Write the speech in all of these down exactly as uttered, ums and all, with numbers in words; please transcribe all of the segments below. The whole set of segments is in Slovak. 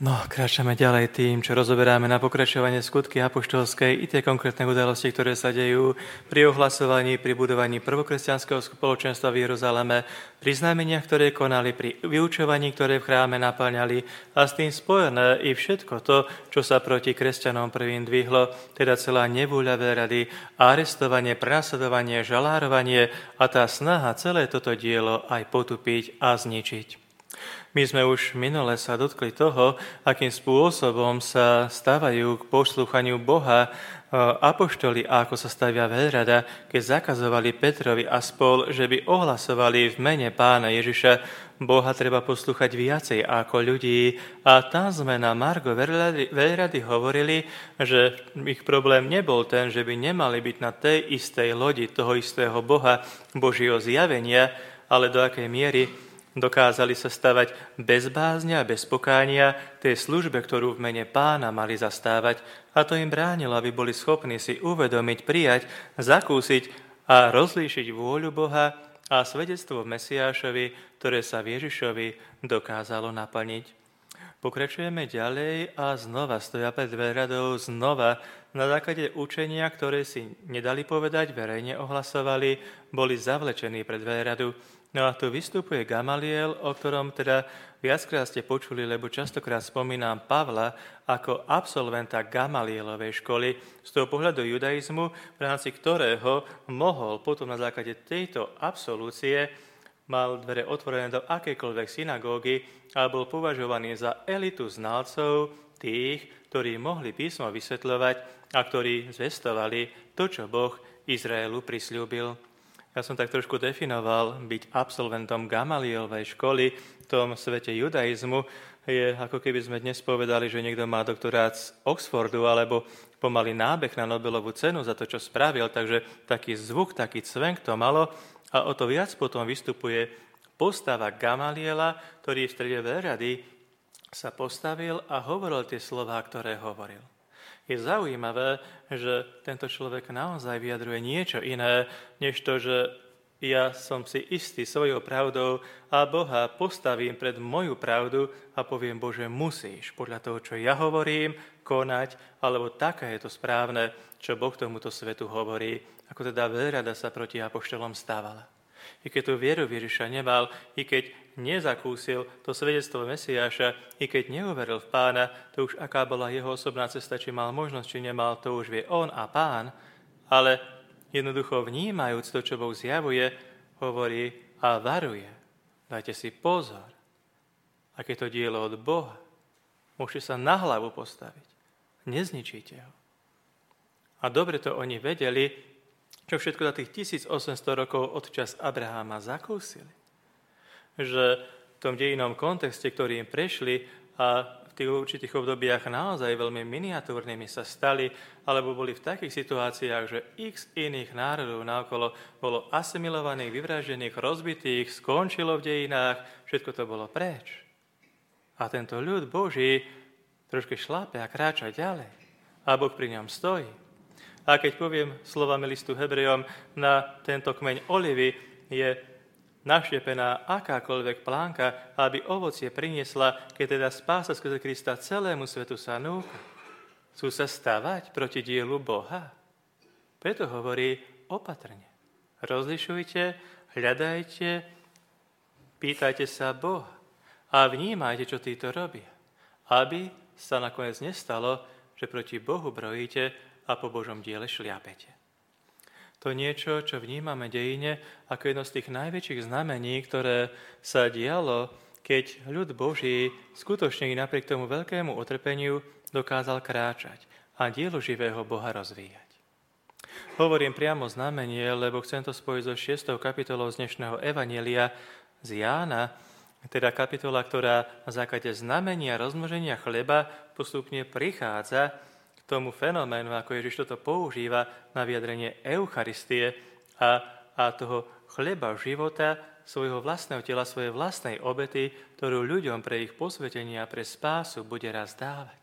No, kráčame ďalej tým, čo rozoberáme na pokračovanie skutky apoštolskej i tie konkrétne udalosti, ktoré sa dejú pri ohlasovaní, pri budovaní prvokresťanského spoločenstva v Jeruzaleme, pri znameniach, ktoré konali, pri vyučovaní, ktoré v chráme naplňali a s tým spojené i všetko to, čo sa proti kresťanom prvým dvihlo, teda celá nevúľa veľrady, arestovanie, prenasledovanie, žalárovanie a tá snaha celé toto dielo aj potupiť a zničiť. My sme už minule sa dotkli toho, akým spôsobom sa stávajú k poslúchaniu Boha apoštoli a ako sa stavia veľrada, keď zakazovali Petrovi a spol, že by ohlasovali v mene Pána Ježiša. Boha treba poslúchať viacej ako ľudí. A tam sme na margo veľrady, veľrady hovorili, že ich problém nebol ten, že by nemali byť na tej istej lodi toho istého Boha, Božieho zjavenia, ale do akej miery dokázali sa stavať bez bázňa a bez pokánia tej službe, ktorú v mene Pána mali zastávať, a to im bránilo, aby boli schopní si uvedomiť, prijať, zakúsiť a rozlíšiť vôľu Boha a svedectvo v Mesiášovi, ktoré sa v Ježišovi dokázalo naplniť. Pokračujeme ďalej a znova stoja pred veľradou, znova na základe učenia, ktoré si nedali povedať, verejne ohlasovali, boli zavlečení pred veľradu. No a tu vystupuje Gamaliel, o ktorom teda viackrát ste počuli, lebo častokrát spomínam Pavla ako absolventa Gamalielovej školy z toho pohľadu judaizmu, v rámci ktorého mohol potom na základe tejto absolúcie mal dvere otvorené do akejkoľvek synagógy a bol považovaný za elitu znalcov, tých, ktorí mohli písmo vysvetľovať a ktorí zvestovali to, čo Boh Izraelu prisľúbil. Ja som tak trošku definoval, byť absolventom Gamalielovej školy v tom svete judaizmu je, ako keby sme dnes povedali, že niekto má doktorát z Oxfordu alebo pomaly nábeh na Nobelovú cenu za to, čo spravil, takže taký zvuk, taký cvenk to malo a o to viac potom vystupuje postava Gamaliela, ktorý v strede veľrady sa postavil a hovoril tie slová, ktoré hovoril. Je zaujímavé, že tento človek naozaj vyjadruje niečo iné, než to, že ja som si istý svojou pravdou a Boha postavím pred moju pravdu a poviem, Bože, musíš podľa toho, čo ja hovorím, konať, alebo také je to správne, čo Boh tomuto svetu hovorí, ako teda veľrada sa proti apoštolom stávala. I keď tú vieru Ježiša nemal, i keď nezakúsil to svedectvo Mesiáša, i keď neuveril v Pána, to už aká bola jeho osobná cesta, či mal možnosť, či nemal, to už vie on a Pán, ale jednoducho vnímajúc to, čo Boh zjavuje, hovorí a varuje. Dajte si pozor, aké to dielo od Boha. Môžete sa na hlavu postaviť. Nezničíte ho. A dobre to oni vedeli, čo všetko za tých tisícosemsto rokov od čas Abraháma zakúsili. Že v tom dejinom kontexte, ktorý im prešli a v tých určitých obdobiach naozaj veľmi miniatúrnymi sa stali, alebo boli v takých situáciách, že x iných národov naokolo bolo asimilovaných, vyvraždených, rozbitých, skončilo v dejinách, všetko to bolo preč. A tento ľud Boží troške šlápe a kráča ďalej. A Boh pri ňom stojí. A keď poviem slovami listu Hebrejom, na tento kmeň olivy je naštepená akákoľvek plánka, aby ovocie priniesla, keď teda spása skrze Krista celému svetu sa núka. Chcú sa stavať proti dielu Boha. Preto hovorí opatrne. Rozlišujte, hľadajte, pýtajte sa Boha a vnímajte, čo títo robia. Aby sa nakoniec nestalo, že proti Bohu brojíte a po Božom diele šliapete. To niečo, čo vnímame dejine ako jedno z tých najväčších znamení, ktoré sa dialo, keď ľud Boží skutočne i napriek tomu veľkému utrpeniu dokázal kráčať a dielo živého Boha rozvíjať. Hovorím priamo znamenie, lebo chcem to spojiť so šiestou kapitolou z dnešného Evanjelia z Jána, teda kapitola, ktorá na základe znamenia rozmnoženia chleba postupne prichádza tomu fenoménu, ako Ježiš toto používa na vyjadrenie Eucharistie a, a toho chleba života, svojho vlastného tela, svojej vlastnej obety, ktorú ľuďom pre ich posvetenie a pre spásu bude raz dávať.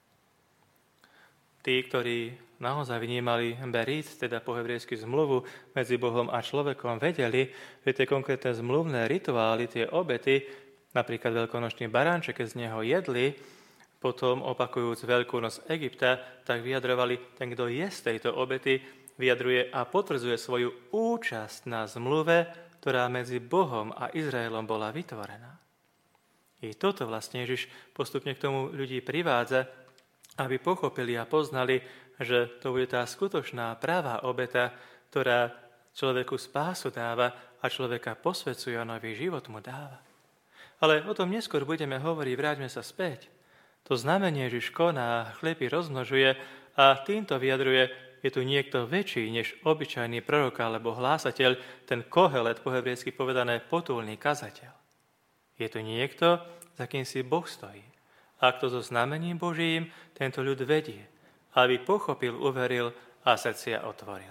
Tí, ktorí naozaj vnímali berit, teda po hebrejsky zmluvu medzi Bohom a človekom, vedeli, že tie konkrétne zmluvné rituály, tie obety, napríklad veľkonočný baránček, keď z neho jedli, Potom, opakujúc Veľkú noc Egypta, tak vyjadrovali, ten, kto je z tejto obety, vyjadruje a potvrdzuje svoju účasť na zmluve, ktorá medzi Bohom a Izraelom bola vytvorená. I toto vlastne Ježiš postupne k tomu ľudí privádza, aby pochopili a poznali, že to bude tá skutočná pravá obeta, ktorá človeku spásu dáva a človeka posvedzuje a nový život mu dáva. Ale o tom neskôr budeme hovoriť, vráťme sa späť. To znamenie Ježiš koná, chleby rozmnožuje a týmto vyjadruje, je tu niekto väčší než obyčajný prorok alebo hlásateľ, ten kohelet, po hebrejsky povedané potulný kazateľ. Je tu niekto, za kým si Boh stojí. A kto so znamením Božím tento ľud vedie, aby pochopil, uveril a srdcia otvoril.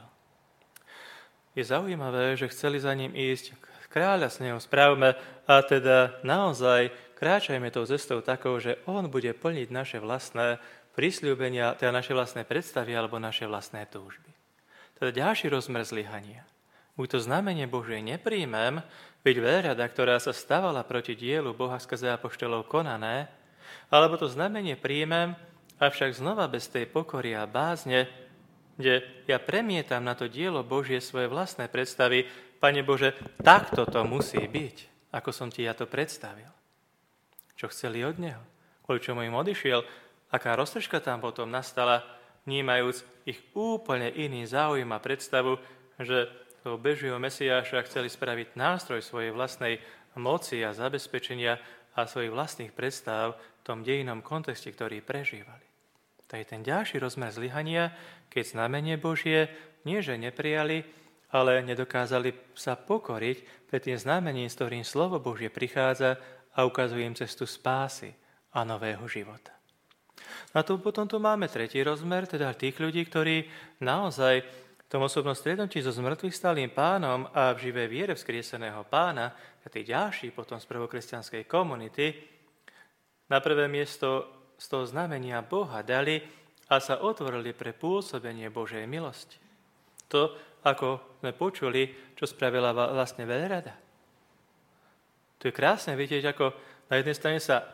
Je zaujímavé, že chceli za ním ísť, kráľa s neho správme a teda naozaj kráčajme tou cestou takou, že on bude plniť naše vlastné prisľúbenia, teda naše vlastné predstavy alebo naše vlastné túžby. Teda ďalší rozmer zlyhania. Buď to znamenie Božie nepríjmem, byť veľrada, ktorá sa stavala proti dielu Boha skrze apoštolov konané, alebo to znamenie príjmem, avšak znova bez tej pokory a bázne, kde ja premietam na to dielo Božie svoje vlastné predstavy. Pane Bože, takto to musí byť, ako som ti ja to predstavil. Čo chceli od neho? Kvôli čomu im odišiel? Aká roztržka tam potom nastala, vnímajúc ich úplne iný záujem a predstavu, že toho Bežieho Mesiáša chceli spraviť nástroj svojej vlastnej moci a zabezpečenia a svojich vlastných predstav v tom dejinnom kontexte, ktorý prežívali. To je ten ďalší rozmer zlyhania, keď znamenie Božie nie že neprijali, ale nedokázali sa pokoriť pred tým znamením, s ktorým slovo Božie prichádza a ukazuje im cestu spásy a nového života. A tu potom tu máme tretí rozmer, teda tých ľudí, ktorí naozaj v tom osobnom stretnutí so zmrtvých stálým pánom a v živej viere vzkrieseného pána, a tí ďalší potom z prvokresťanskej komunity, na prvé miesto z toho znamenia Boha dali a sa otvorili pre pôsobenie Božej milosti. To, ako sme počuli, čo spravila vlastne veľrada. Tu je krásne vidieť, ako na jednej strane sa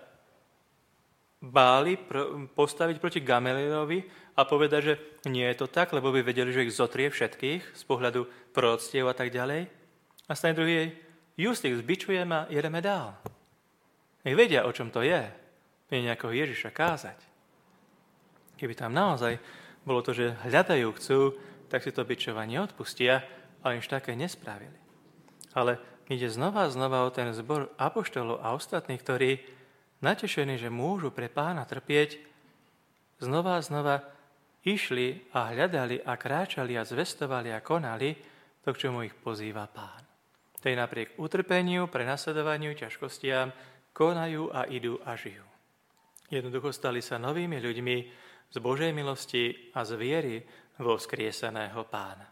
báli postaviť proti Gamalieleovi a povedať, že nie je to tak, lebo by vedeli, že ich zotrie všetkých z pohľadu proroctiev a tak ďalej. A strane druhej, just ich zbičujeme a jedeme dál. Nech vedia, o čom to je, nie nejakého Ježiša kázať. Keby tam naozaj bolo to, že hľadajú, chcú, tak si to bičovanie odpustia, ale nič také nespravili. Ale ide znova a znova o ten zbor apoštolov a ostatných, ktorí natešení, že môžu pre pána trpieť, znova a znova išli a hľadali a kráčali a zvestovali a konali to, k čomu ich pozýva pán. Tej napriek utrpeniu, prenasledovaniu, ťažkostiam konajú a idú a žijú. Jednoducho stali sa novými ľuďmi z Božej milosti a z viery vo vzkrieseného pána.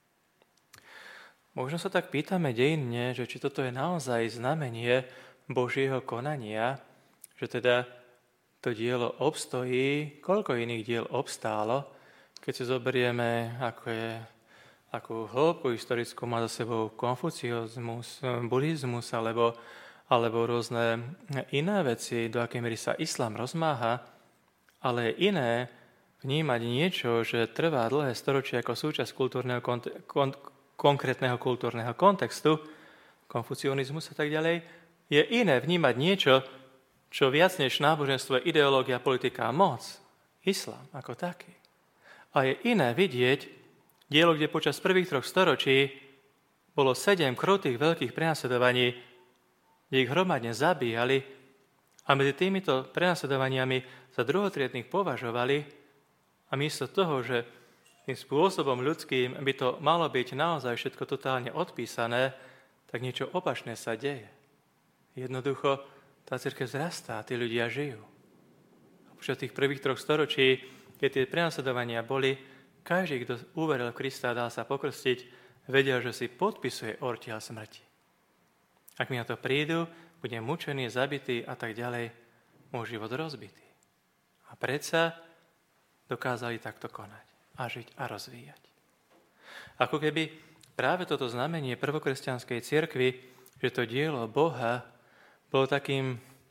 Možno sa tak pýtame dejinne, že či toto je naozaj znamenie Božieho konania, že teda to dielo obstojí, koľko iných diel obstálo, keď si zoberieme, ako je, akú hĺbku historickú má za sebou konfuciozmus, buddhizmus alebo, alebo rôzne iné veci, do akej miery sa islám rozmáha, ale je iné vnímať niečo, že trvá dlhé storočie ako súčasť kultúrneho kont- kon- konkrétneho kultúrneho kontextu, konfucionizmus a tak ďalej, je iné vnímať niečo, čo viac než náboženstvo je ideológia, politika a moc, islám ako taký. A je iné vidieť dielo, kde počas prvých troch storočí bolo sedem krutých veľkých prenasledovaní, kde ich hromadne zabíjali a medzi týmito prenasledovaniami za druhotriednych považovali a miesto toho, že tým spôsobom ľudským by to malo byť naozaj všetko totálne odpísané, tak niečo opačné sa deje. Jednoducho tá cirkev vzrastá a tí ľudia žijú. A počas tých prvých troch storočí, keď tie prenasledovania boli, každý, kto uveril v Krista a dal sa pokrstiť, vedel, že si podpisuje ortiaľ smrti. Ak mi na to prídu, budem mučený, zabitý a tak ďalej, môj život rozbitý. A predsa dokázali takto konať a žiť a rozvíjať. Ako keby práve toto znamenie prvokresťanskej cirkvi, že to dielo Boha bolo takým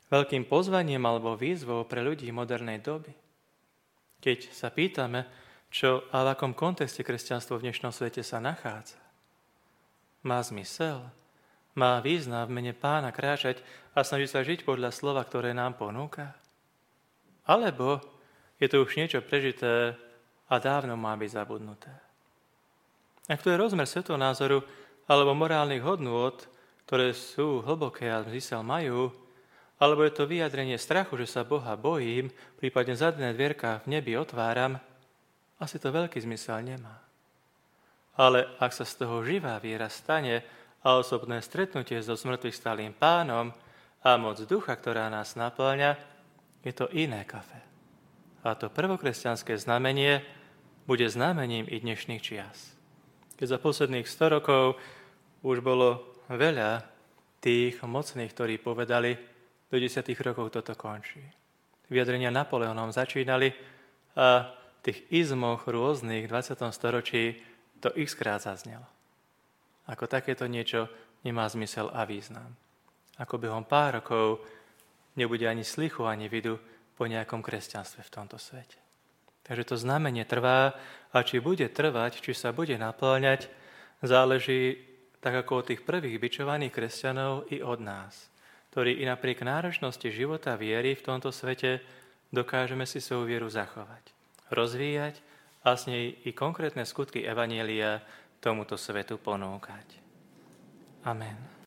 veľkým pozvaním alebo výzvou pre ľudí modernej doby. Keď sa pýtame, čo a v akom kontexte kresťanstvo v dnešnom svete sa nachádza. Má zmysel? Má význam v mene Pána kráčať a snažiť sa žiť podľa slova, ktoré nám ponúka? Alebo je to už niečo prežité a dávno má byť zabudnuté? Ak to je rozmer svetonázoru alebo morálnych hodnôt, ktoré sú hlboké a zmysel majú, alebo je to vyjadrenie strachu, že sa Boha bojím, prípadne zadné dvierka v nebi otváram, asi to veľký zmysel nemá. Ale ak sa z toho živá viera stane a osobné stretnutie so smrtvých stálým Pánom a moc ducha, ktorá nás naplňa, je to iné kafe. A to prvokresťanské znamenie bude znamením i dnešných čias. Keď za posledných sto rokov už bolo veľa tých mocných, ktorí povedali, do desiatich rokov toto končí. Vyjadrenia Napoleónom začínali a v tých izmoch rôznych v dvadsiatom storočí to x-krát zaznelo. Ako takéto niečo nemá zmysel a význam. Ako behom pár rokov nebude ani slychu, ani vidu po nejakom kresťanstve v tomto svete. Takže to znamenie trvá a či bude trvať, či sa bude naplňať, záleží tak ako od tých prvých bičovaných kresťanov i od nás, ktorí i napriek náročnosti života viery v tomto svete dokážeme si svoju vieru zachovať, rozvíjať a s nej i konkrétne skutky evanjelia tomuto svetu ponúkať. Amen.